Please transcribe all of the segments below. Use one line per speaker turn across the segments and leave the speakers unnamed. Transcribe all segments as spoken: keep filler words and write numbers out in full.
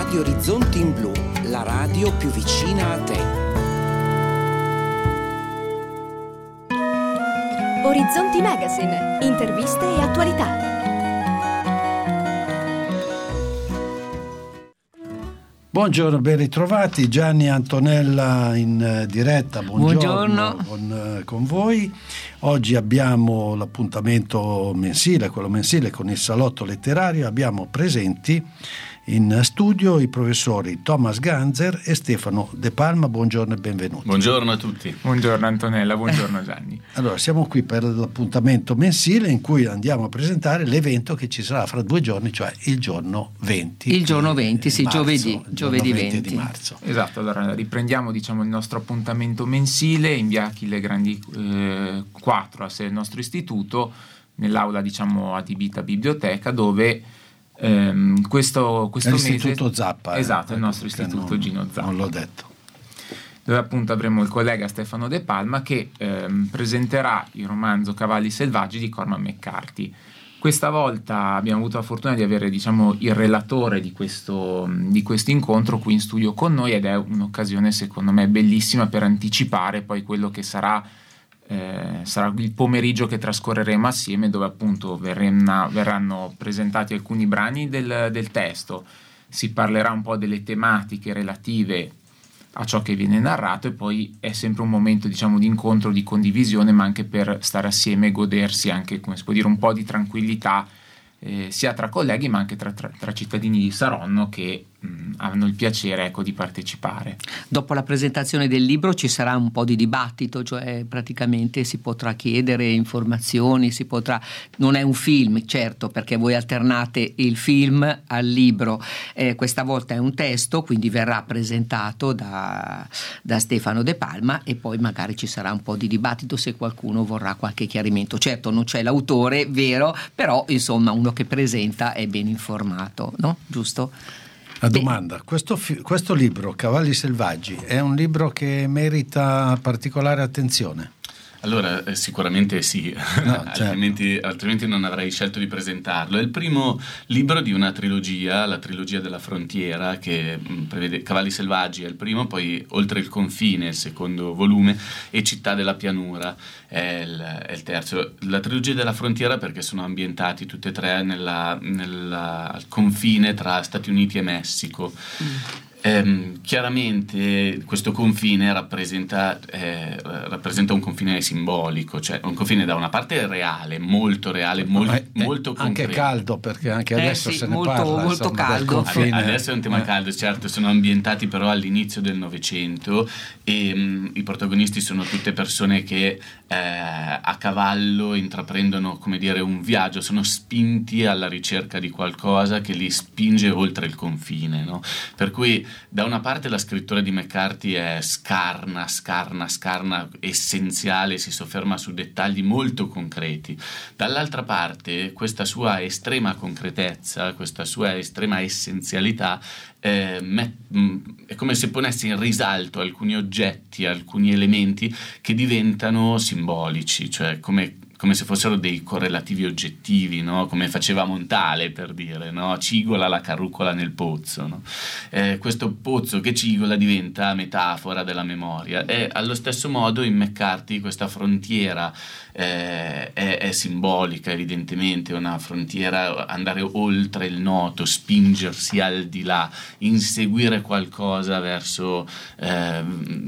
di Orizzonti in Blu, la radio più vicina a te.
Orizzonti Magazine, interviste e attualità.
Buongiorno, ben ritrovati. Gianni Antonella in diretta, buongiorno,
buongiorno.
Con, con voi. Oggi abbiamo l'appuntamento mensile, quello mensile con il salotto letterario. Abbiamo presenti in studio i professori Thomas Ganzer e Stefano De Palma. Buongiorno e benvenuti.
Buongiorno a tutti.
Buongiorno Antonella, buongiorno Gianni.
Allora, siamo qui per l'appuntamento mensile in cui andiamo a presentare l'evento che ci sarà fra due giorni, cioè il giorno venti.
Il giorno venti, sì,
marzo,
giovedì, giovedì
venti,
venti
di marzo.
Esatto, allora riprendiamo diciamo il nostro appuntamento mensile in via Achille Grandi eh, quattro, a sede del nostro istituto, nell'aula diciamo adibita biblioteca, dove ehm, questo, questo mese...
L'Istituto Zappa.
Esatto,
eh,
il nostro
ecco,
istituto
non,
Gino Zappa.
Non l'ho detto.
Dove appunto avremo il collega Stefano De Palma che ehm, presenterà il romanzo Cavalli selvaggi di Cormac McCarthy. Questa volta abbiamo avuto la fortuna di avere diciamo il relatore di questo, di questo incontro qui in studio con noi, ed è un'occasione secondo me bellissima per anticipare poi quello che sarà, eh, sarà il pomeriggio che trascorreremo assieme, dove appunto verranno, verranno presentati alcuni brani del, del testo, si parlerà un po' delle tematiche relative a ciò che viene narrato, e poi è sempre un momento diciamo di incontro, di condivisione, ma anche per stare assieme e godersi anche, come si può dire, un po' di tranquillità eh, sia tra colleghi ma anche tra, tra, tra cittadini di Saronno che mh, hanno il piacere ecco di partecipare.
Dopo la presentazione del libro ci sarà un po' di dibattito, cioè praticamente si potrà chiedere informazioni, si potrà, non è un film certo, perché voi alternate il film al libro, eh, questa volta è un testo, quindi verrà presentato da, da Stefano De Palma e poi magari ci sarà un po' di dibattito se qualcuno vorrà qualche chiarimento. Certo non c'è l'autore vero, però insomma uno che presenta è ben informato, no? Giusto?
La domanda, questo, questo libro, Cavalli selvaggi, è un libro che merita particolare attenzione?
Allora, eh, sicuramente sì,
no, certo.
altrimenti, altrimenti non avrei scelto di presentarlo. È il primo libro di una trilogia, la trilogia della frontiera, che mh, prevede Cavalli selvaggi è il primo, poi Oltre il confine, il secondo volume, e Città della pianura è il, è il terzo. La trilogia della frontiera perché sono ambientati tutti e tre nella, nella, al confine tra Stati Uniti e Messico. Mm. Eh, chiaramente questo confine rappresenta, eh, rappresenta un confine simbolico, cioè un confine da una parte reale, molto reale, mol,
eh,
molto concreto.
Anche caldo, perché anche
eh
adesso
sì,
se ne
molto,
parla
molto
insomma,
caldo.
confine.
Adesso è un tema
eh.
caldo, certo, sono ambientati però all'inizio del Novecento e mh, i protagonisti sono tutte persone che eh, a cavallo intraprendono, come dire, un viaggio, sono spinti alla ricerca di qualcosa che li spinge oltre il confine, no? Per cui da una parte la scrittura di McCarthy è scarna, scarna, scarna, essenziale, si sofferma su dettagli molto concreti. Dall'altra parte questa sua estrema concretezza, questa sua estrema essenzialità eh, met- è come se ponesse in risalto alcuni oggetti, alcuni elementi che diventano simbolici, cioè come come se fossero dei correlativi oggettivi, no? Come faceva Montale, per dire, no? Cigola la carrucola nel pozzo, no? Eh, questo pozzo che cigola diventa metafora della memoria, e allo stesso modo in McCarthy questa frontiera eh, è, è simbolica, evidentemente una frontiera, andare oltre il noto, spingersi al di là, inseguire qualcosa verso, eh,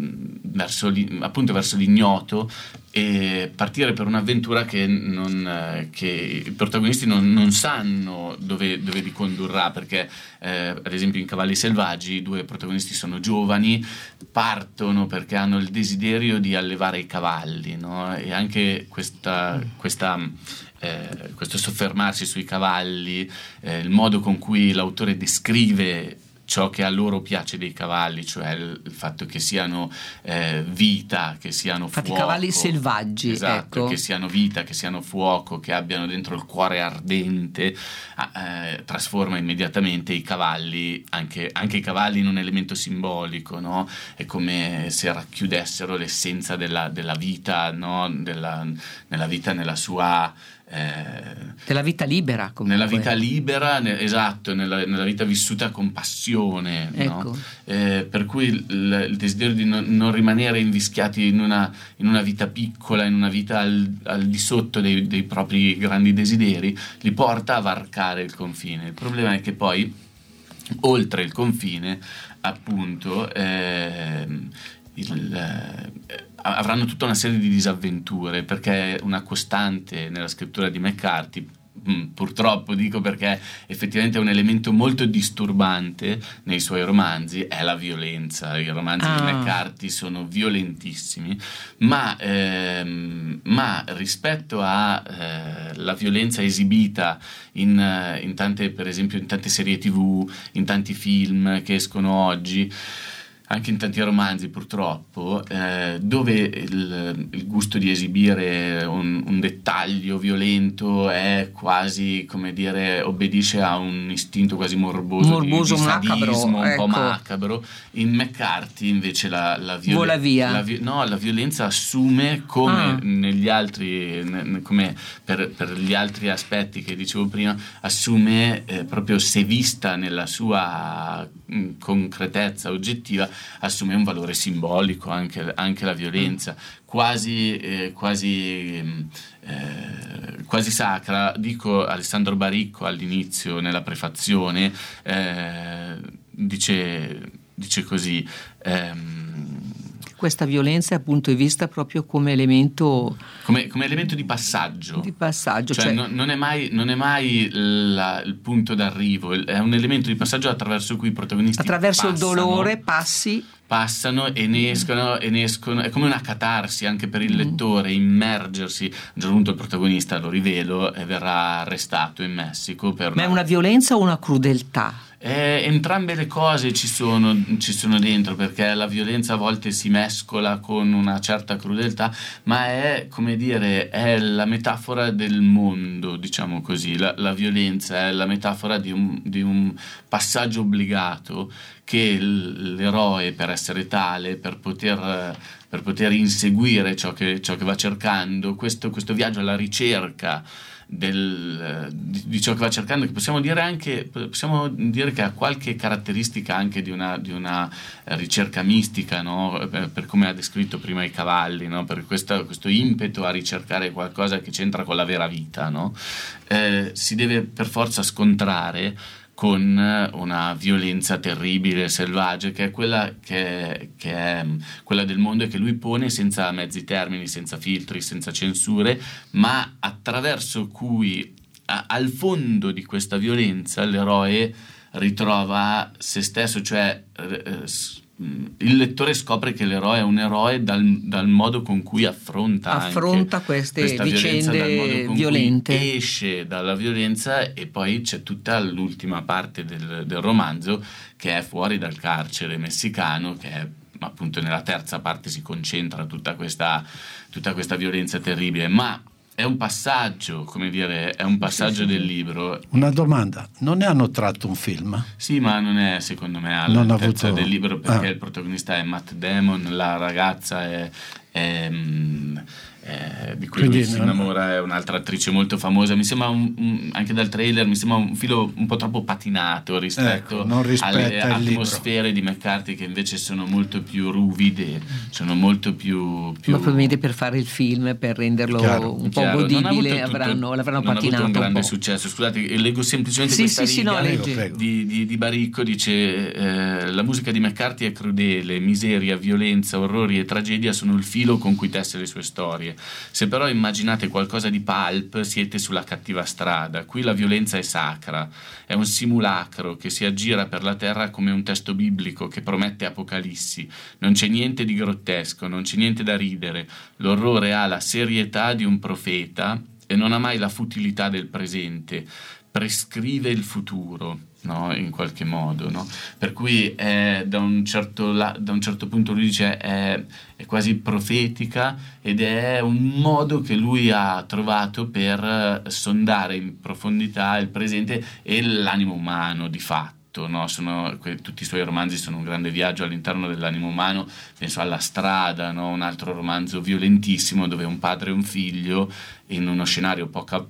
verso appunto verso l'ignoto, e partire per un'avventura che, non, che i protagonisti non, non sanno dove, dove li condurrà, perché eh, ad esempio in Cavalli selvaggi i due protagonisti sono giovani, partono perché hanno il desiderio di allevare i cavalli, no? E anche questa, questa eh, questo soffermarsi sui cavalli, eh, il modo con cui l'autore descrive ciò che a loro piace dei cavalli, cioè il, il fatto che siano eh, vita, che siano
Infatti
fuoco.
cavalli selvaggi,
esatto,
ecco.
Che siano vita, che siano fuoco, che abbiano dentro il cuore ardente, eh, trasforma immediatamente i cavalli, anche, anche i cavalli in un elemento simbolico, no? È come se racchiudessero l'essenza della, della vita, no? Della, nella vita nella sua eh,
della vita libera comunque.
Nella vita libera, ne, esatto, nella, nella vita vissuta con passione,
ecco.
no? Eh, per cui il, il desiderio di non, non rimanere invischiati in una, in una vita piccola, in una vita al, al di sotto dei, dei propri grandi desideri, li porta a varcare il confine. Il problema è che poi, oltre il confine, appunto, eh, il, eh, avranno tutta una serie di disavventure, perché una costante nella scrittura di McCarthy, purtroppo dico, perché effettivamente è un elemento molto disturbante nei suoi romanzi, è la violenza. I romanzi ah. di McCarthy sono violentissimi, ma, ehm, ma rispetto alla eh, violenza esibita in, in tante, per esempio in tante serie tv, in tanti film che escono oggi, anche in tanti romanzi purtroppo, eh, dove il, il gusto di esibire un, un dettaglio violento è quasi, come dire, obbedisce a un istinto quasi morboso,
morboso
di, di
macabro,
sadismo, un
ecco.
po' macabro. In McCarthy invece la, la, viol-
vola via.
La, no, la violenza assume, come
ah.
negli altri, ne, come per, per gli altri aspetti che dicevo prima, assume eh, proprio, se vista nella sua mh, concretezza oggettiva, assume un valore simbolico anche, anche la violenza, quasi, eh, quasi, eh, quasi sacra. Dico, Alessandro Baricco all'inizio, nella prefazione, eh, dice, dice così, ehm,
questa violenza è appunto vista proprio come elemento
come, come elemento di passaggio
di passaggio
cioè,
cioè
non, non è mai, non è mai la, il punto d'arrivo, è un elemento di passaggio attraverso cui i protagonisti
attraverso
passano,
il dolore passi
passano e ne escono, e ne escono, è come una catarsi anche per il lettore, immergersi. A un certo punto il protagonista, lo rivelo, e verrà arrestato in Messico per
ma
una...
è una violenza o una crudeltà?
Eh, entrambe le cose ci sono, ci sono dentro, perché la violenza a volte si mescola con una certa crudeltà, ma è, come dire, è la metafora del mondo, diciamo così. La, la violenza è la metafora di un, di un passaggio obbligato che l'eroe, per essere tale, per poter, per poter inseguire ciò che, ciò che va cercando, questo, questo viaggio alla ricerca Del, di, di ciò che va cercando, che possiamo dire anche possiamo dire che ha qualche caratteristica anche di una, di una ricerca mistica, no? per, per come ha descritto prima i cavalli, no? Per questo, questo impeto a ricercare qualcosa che c'entra con la vera vita, no? Eh, si deve per forza scontrare con una violenza terribile, selvaggia, che è quella che, che è quella del mondo e che lui pone senza mezzi termini, senza filtri, senza censure, ma attraverso cui a, al fondo di questa violenza l'eroe ritrova se stesso, cioè eh, il lettore scopre che l'eroe è un eroe dal, dal modo con cui affronta
affronta
anche
queste
questa
vicende
violenza, dal modo con
violente,
cui esce dalla violenza. E poi c'è tutta l'ultima parte del, del romanzo, che è fuori dal carcere messicano, che è appunto nella terza parte si concentra tutta questa, tutta questa violenza terribile, ma è un passaggio, come dire, è un passaggio sì, sì, del libro.
Una domanda, non ne hanno tratto un film?
Sì, ma non è, secondo me, all'altezza
avuto...
del libro, perché
ah.
il protagonista è Matt Damon, la ragazza è... è Eh, di cui lui si innamora, è un'altra attrice molto famosa. Mi sembra un, un, anche dal trailer mi sembra un filo un po' troppo patinato rispetto
ecco,
alle atmosfere di McCarthy, che invece sono molto più ruvide, sono molto più, più...
ma probabilmente per fare il film, per renderlo chiaro, un po' chiaro. godibile, avranno, l'avranno
non
patinato
ha avuto un grande
un po'.
successo. Scusate, leggo semplicemente
sì,
questa
sì,
riga
sì, no,
prego, di, di, di Baricco. Dice eh, la musica di McCarthy è crudele, miseria, violenza, orrori e tragedia sono il filo con cui tesse le sue storie. Se però immaginate qualcosa di pulp, siete sulla cattiva strada. Qui la violenza è sacra, è un simulacro che si aggira per la terra come un testo biblico che promette apocalissi. Non c'è niente di grottesco, non c'è niente da ridere. L'orrore ha la serietà di un profeta e non ha mai la futilità del presente. Prescrive il futuro, no? In qualche modo, no? Per cui è, da, un certo la, da un certo punto lui dice è, è quasi profetica, ed è un modo che lui ha trovato per sondare in profondità il presente e l'animo umano di fatto. no? Sono, que, tutti i suoi romanzi sono un grande viaggio all'interno dell'animo umano. Penso alla Strada, no? Un altro romanzo violentissimo dove un padre e un figlio in uno scenario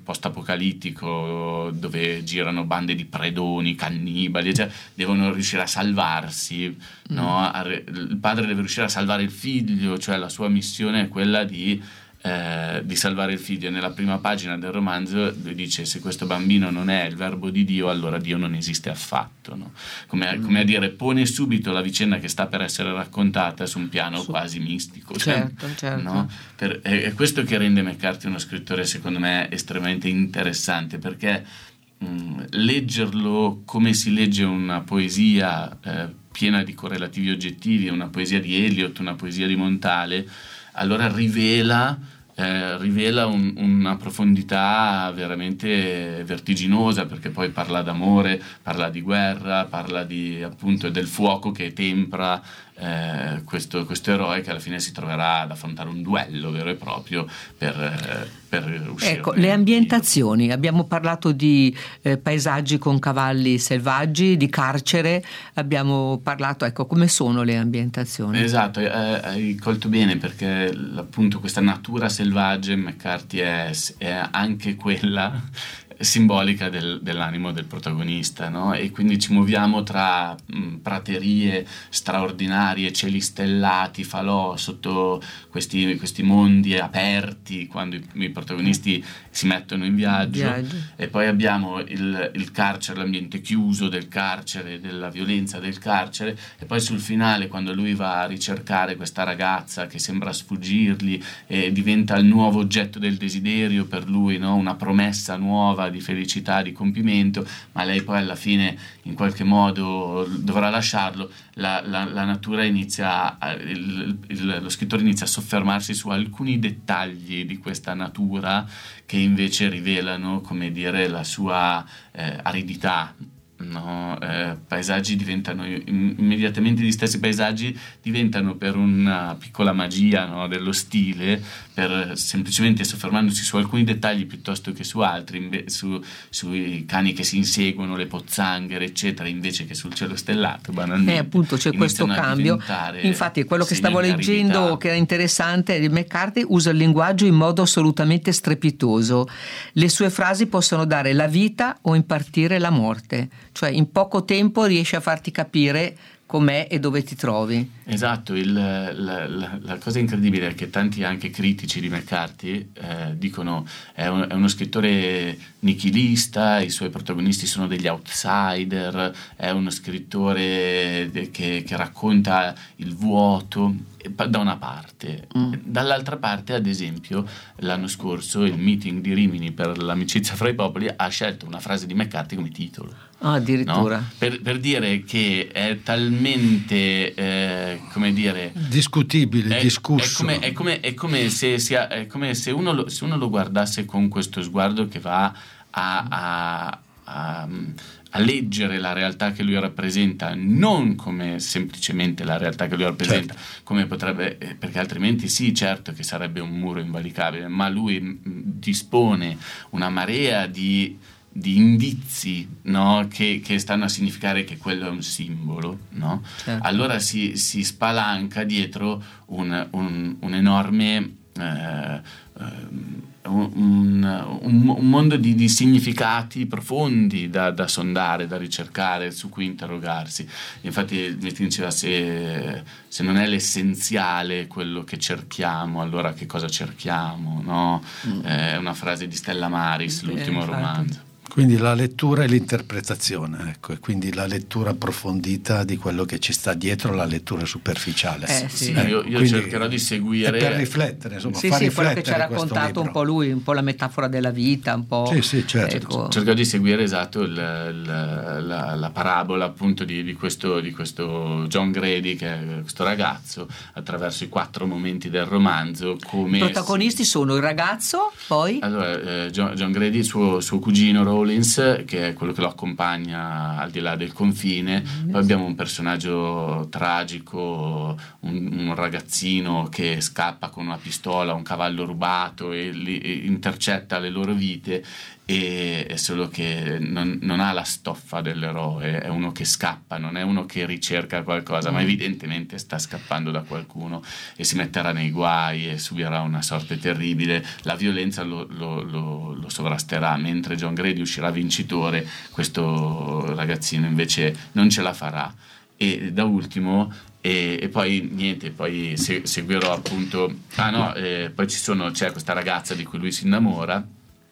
post-apocalittico dove girano bande di predoni, cannibali, cioè, devono riuscire a salvarsi, mm. no? Il padre deve riuscire a salvare il figlio, cioè la sua missione è quella di Eh, di salvare il figlio. Nella prima pagina del romanzo dice: se questo bambino non è il verbo di Dio, allora Dio non esiste affatto, no? come, mm. come a dire, pone subito la vicenda che sta per essere raccontata su un piano su. quasi mistico,
certo,
cioè,
certo.
No? Per, è, è questo che rende McCarthy uno scrittore secondo me estremamente interessante, perché mh, leggerlo come si legge una poesia eh, piena di correlativi oggettivi, una poesia di Eliot, una poesia di Montale, allora rivela, eh, rivela un, una profondità veramente vertiginosa, perché poi parla d'amore, parla di guerra, parla di, appunto, del fuoco che tempra eh, questo, questo eroe che alla fine si troverà ad affrontare un duello vero e proprio per, eh, per uscire.
Ecco, le ambientazioni, abbiamo parlato di eh, paesaggi con cavalli selvaggi, di carcere, abbiamo parlato, ecco, come sono le ambientazioni?
Esatto, eh, hai colto bene, perché appunto questa natura selvaggia in McCarthy è, è anche quella simbolica del, dell'animo del protagonista, no? E quindi ci muoviamo tra mh, praterie straordinarie, cieli stellati, falò, sotto questi, questi mondi aperti quando i, i protagonisti si mettono in viaggio, viaggio. E poi abbiamo il, il carcere, l'ambiente chiuso del carcere, della violenza del carcere, e poi sul finale quando lui va a ricercare questa ragazza che sembra sfuggirgli e diventa il nuovo oggetto del desiderio per lui, no? Una promessa nuova di felicità, di compimento, ma lei poi alla fine in qualche modo dovrà lasciarlo. La, la, la natura inizia a, il, il, lo scrittore inizia a soffermarsi su alcuni dettagli di questa natura che invece rivelano, come dire, la sua eh, aridità. No, eh, paesaggi diventano immediatamente, gli stessi paesaggi diventano, per una piccola magia, no, dello stile, per semplicemente soffermandosi su alcuni dettagli piuttosto che su altri, su, sui cani che si inseguono, le pozzanghere eccetera, invece che sul cielo stellato, banalmente.
Eh, appunto c'è questo cambio. Infatti quello che stavo leggendo che era interessante è che McCarthy usa il linguaggio in modo assolutamente strepitoso. Le sue frasi possono dare la vita o impartire la morte, cioè in poco tempo riesce a farti capire com'è e dove ti trovi.
Esatto, il, la, la, la cosa incredibile è che tanti anche critici di McCarthy eh, dicono è, un, è uno scrittore nichilista, i suoi protagonisti sono degli outsider, è uno scrittore che, che racconta il vuoto, da una parte. Mm. Dall'altra parte, ad esempio, l'anno scorso il meeting di Rimini per l'amicizia fra i popoli ha scelto una frase di McCarthy come titolo.
Ah, addirittura.
No? Per, per dire che è talmente eh, come dire
discutibile,
è,
discusso.
È come, è come, è come se sia, è come se uno lo, se uno lo guardasse con questo sguardo che va a, a, a a leggere la realtà che lui rappresenta, non come semplicemente la realtà che lui rappresenta, certo. Come potrebbe, perché altrimenti sì, certo che sarebbe un muro invalicabile, ma lui dispone una marea di, di indizi, no? che, che stanno a significare che quello è un simbolo, no? Certo. Allora si, si spalanca dietro un, un, un enorme eh, Un, un, un mondo di, di significati profondi da, da sondare, da ricercare, su cui interrogarsi. Infatti mi diceva se, se non è l'essenziale quello che cerchiamo, allora che cosa cerchiamo, no? Mm. È una frase di Stella Maris, l'ultimo eh, romanzo.
Quindi la lettura e l'interpretazione, ecco, e quindi la lettura approfondita di quello che ci sta dietro la lettura superficiale.
Eh, sì.
Ecco, io, io cercherò di seguire
per riflettere, insomma,
sì,
far
sì,
riflettere
quello che ci ha raccontato un po' lui, un po' la metafora della vita, un po'.
Sì, sì, certo.
Ecco.
Cercherò di seguire esatto il, il, la, la parabola appunto di, di questo di questo John Grady, che è questo ragazzo, attraverso i quattro momenti del romanzo. Come
I protagonisti si... sono il ragazzo, poi
allora eh, John, John Grady, suo, suo cugino Rollins, che è quello che lo accompagna al di là del confine. Mm-hmm. Poi abbiamo un personaggio tragico, un, un ragazzino che scappa con una pistola, un cavallo rubato e, li, e intercetta le loro vite. e è solo che non, non ha la stoffa dell'eroe, è uno che scappa, non è uno che ricerca qualcosa, ma evidentemente sta scappando da qualcuno e si metterà nei guai e subirà una sorte terribile. La violenza lo, lo, lo, lo sovrasterà, mentre John Grady uscirà vincitore, questo ragazzino invece non ce la farà. E da ultimo E, e poi niente, poi se, seguirò appunto ah no, eh, poi ci sono, c'è questa ragazza di cui lui si innamora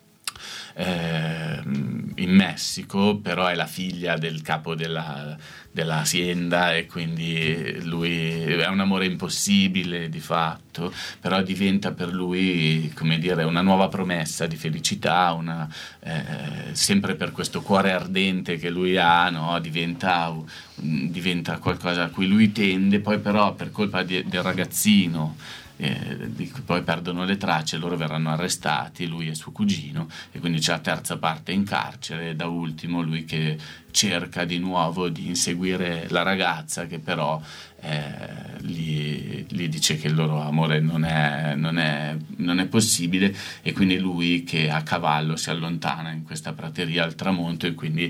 eh, in Messico, però è la figlia del capo della, della azienda e quindi lui è un amore impossibile di fatto, però diventa per lui, come dire, una nuova promessa di felicità, una, eh, sempre per questo cuore ardente che lui ha, no? diventa, diventa qualcosa a cui lui tende, poi però per colpa di, del ragazzino Eh, di cui poi perdono le tracce, loro verranno arrestati, lui e suo cugino, e quindi c'è la terza parte in carcere, e da ultimo lui che cerca di nuovo di inseguire la ragazza, che però eh, gli, gli dice che il loro amore non è, non è, non è possibile, e quindi lui che a cavallo si allontana in questa prateria al tramonto, e quindi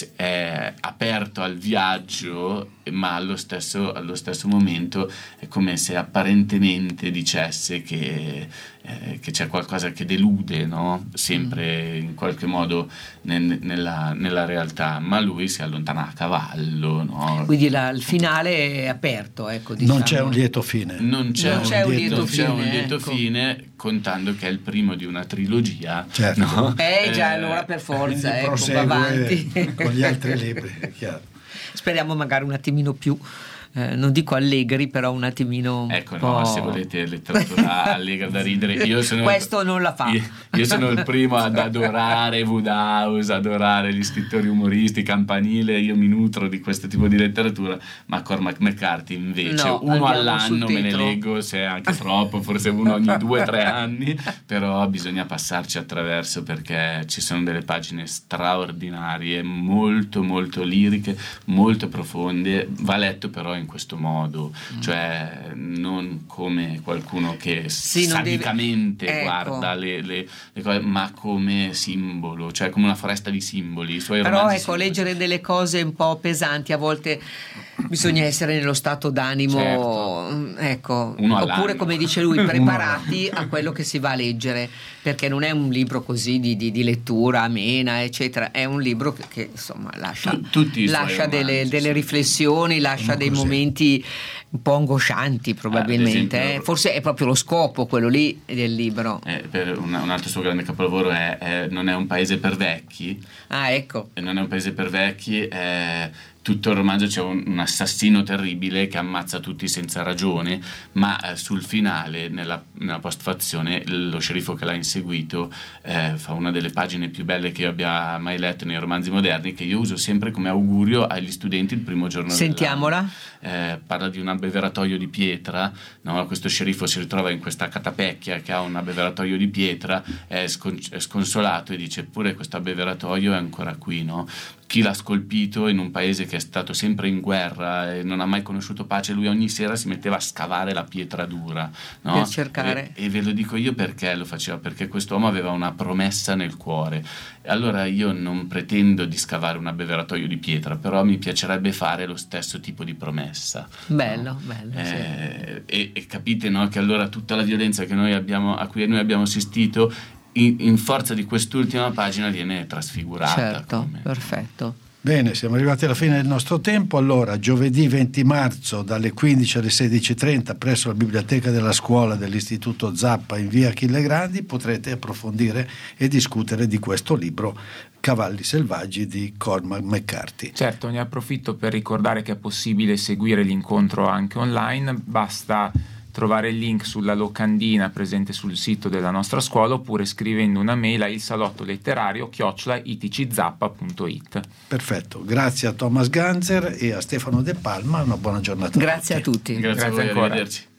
è aperto al viaggio, ma allo stesso, allo stesso momento è come se apparentemente dicesse che, eh, che c'è qualcosa che delude, no? Sempre in qualche modo nel, nella, nella realtà, ma lui si allontana a cavallo, no?
Quindi la, il finale è aperto, ecco, diciamo.
Non c'è un lieto fine.
Non c'è,
non
un,
c'è un
lieto,
lieto
non
fine,
c'è un lieto
ecco.
fine, contando che è il primo di una trilogia.
Certo.
No?
Eh già,
Eh,
allora per forza,
Quindi
ecco, va
prosegue
avanti.
con gli altri libri, è chiaro.
Speriamo magari un attimino più, eh, non dico allegri, però un attimino un
Ecco,
po'...
no, se volete letteratura allegra da ridere, io sono
questo non la fa.
Io, io sono il primo ad adorare Wodehouse, adorare gli scrittori umoristi, Campanile, io mi nutro di questo tipo di letteratura, ma Cormac McCarthy invece
No,
uno
andiamo
all'anno
sul
me ne
tetro.
leggo, se è anche troppo, forse uno ogni due o tre anni, però bisogna passarci attraverso, perché ci sono delle pagine straordinarie, molto molto liriche, molto profonde, va letto però in questo modo, mm. cioè non come qualcuno che
sì, non
sadicamente
deve... ecco.
guarda le, le, le cose, ma come simbolo, cioè come una foresta di simboli. I suoi
Però
romanzi
ecco,
sono...
leggere delle cose un po' pesanti a volte bisogna essere nello stato d'animo,
certo.
ecco,
Uno
oppure
all'anno.
come dice lui, preparati a quello che si va a leggere, perché non è un libro così di, di, di lettura amena eccetera, è un libro che, che insomma lascia,
Tu- tutti i suoi
lascia delle,
romanzi,
delle
sì.
riflessioni, lascia
Come
dei
così.
momenti un po' angoscianti probabilmente,
ad esempio-
eh. Forse è proprio lo scopo quello lì del libro.
Eh, per una- un altro suo grande capolavoro è, è Non è un paese per vecchi,
Ah, ecco.
e Non è un paese per vecchi, è tutto il romanzo c'è un, un assassino terribile che ammazza tutti senza ragione, ma eh, sul finale, nella, nella postfazione, lo sceriffo che l'ha inseguito eh, fa una delle pagine più belle che io abbia mai letto nei romanzi moderni, che io uso sempre come augurio agli studenti il primo giorno
Sentiamola.
dell'anno. Eh, parla di un abbeveratoio di pietra, no? Questo sceriffo si ritrova in questa catapecchia che ha un abbeveratoio di pietra, è, scon- è sconsolato e dice: eppure questo abbeveratoio è ancora qui, no? Chi l'ha scolpito in un paese che è stato sempre in guerra e non ha mai conosciuto pace, lui ogni sera si metteva a scavare la pietra dura, no?
Per cercare.
E, e ve lo dico io perché lo faceva, perché quest'uomo aveva una promessa nel cuore. E allora io non pretendo di scavare un abbeveratoio di pietra, però mi piacerebbe fare lo stesso tipo di promessa.
Bello,
no?
bello,
Eh, e, e capite, no, che allora tutta la violenza che noi abbiamo, a cui noi abbiamo assistito, in, in forza di quest'ultima pagina viene trasfigurata.
Certo,
come...
perfetto.
Bene, siamo arrivati alla fine del nostro tempo. Allora, giovedì venti marzo dalle quindici alle sedici e trenta presso la biblioteca della scuola dell'Istituto Zappa in via Achille Grandi potrete approfondire e discutere di questo libro Cavalli selvaggi di Cormac McCarthy.
Certo, ne approfitto per ricordare che è possibile seguire l'incontro anche online, basta trovare il link sulla locandina presente sul sito della nostra scuola oppure scrivendo una mail a il salotto letterario chiocciola iticizappa punto it.
Perfetto, grazie a Thomas Ganzer e a Stefano De Palma, una buona giornata.
Grazie a tutti.
Grazie,
Grazie
a voi,
ancora.
arrivederci.